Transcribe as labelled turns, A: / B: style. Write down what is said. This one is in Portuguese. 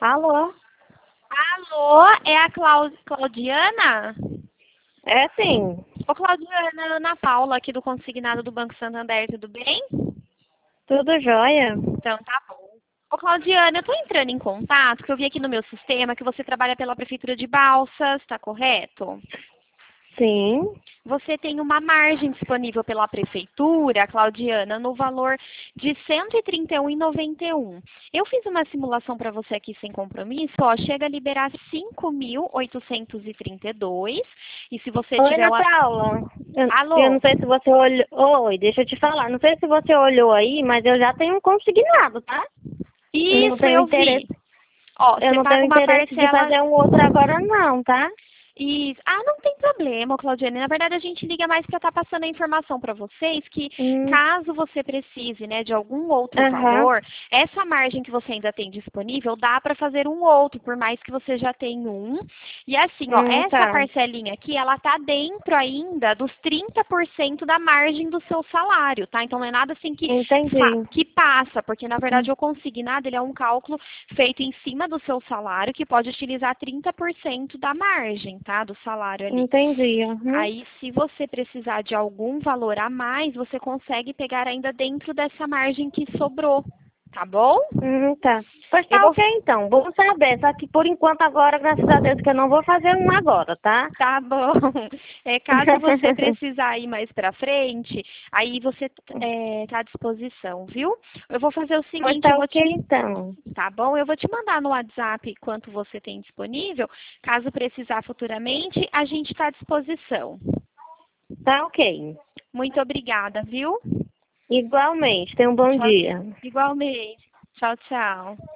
A: Alô?
B: Alô, é a Claudiana?
A: É sim.
B: Ô, Claudiana, Ana Paula, aqui do Consignado do Banco Santander, tudo bem?
A: Tudo jóia?
B: Então, tá bom. Ô, Claudiana, eu tô entrando em contato, porque eu vi aqui no meu sistema que você trabalha pela Prefeitura de Balsas, tá correto?
A: Sim.
B: Você tem uma margem disponível pela Prefeitura, Claudiana, no valor de R$ 131,91. Eu fiz uma simulação para você aqui sem compromisso, ó, chega a liberar 5.832. E se você
A: Oi,
B: tiver
A: Ana
B: uma...
A: Paula. Eu
B: Alô?
A: não sei se você olhou. Oi, deixa eu te falar. Não sei se você olhou aí, mas eu já tenho um consignado, tá? Eu não
B: Isso,
A: tenho
B: eu vi.
A: interesse.
B: Ó,
A: Eu
B: você
A: não
B: paga
A: tenho
B: uma
A: interesse de
B: parcela...
A: fazer um outro agora, não, tá?
B: Isso. Ah, não tem problema, Claudiane. Na verdade, a gente liga mais para estar passando a informação para vocês que,
A: Hum,
B: caso você precise, né, de algum outro
A: aham.
B: valor, essa margem que você ainda tem disponível, dá para fazer um outro, por mais que você já tenha um. E assim, ó, essa
A: Tá.
B: parcelinha aqui, ela tá dentro ainda dos 30% da margem do seu salário, tá? Então, não é nada assim
A: Entendi.
B: que passa, porque, na verdade,
A: Hum,
B: o consignado, ele é um cálculo feito em cima do seu salário, que pode utilizar 30% da margem, tá? Do salário ali.
A: Entendi. Uhum.
B: Aí, se você precisar de algum valor a mais, você consegue pegar ainda dentro dessa margem que sobrou, tá bom?
A: Tá. Pois
B: Eu
A: tá
B: vou...
A: ok então. Bom saber. Só que por enquanto agora, graças a Deus, que eu não vou fazer um agora, tá?
B: Tá bom. Caso você precisar ir mais pra frente, aí você tá à disposição, viu? Eu vou fazer o
A: Pois
B: seguinte,
A: tá ok então.
B: tá bom? Eu vou te mandar no WhatsApp quanto você tem disponível. Caso precisar futuramente, a gente está à disposição.
A: Tá ok.
B: Muito obrigada, viu?
A: Igualmente. Tenha um bom
B: Tchau,
A: dia.
B: igualmente. Tchau, tchau.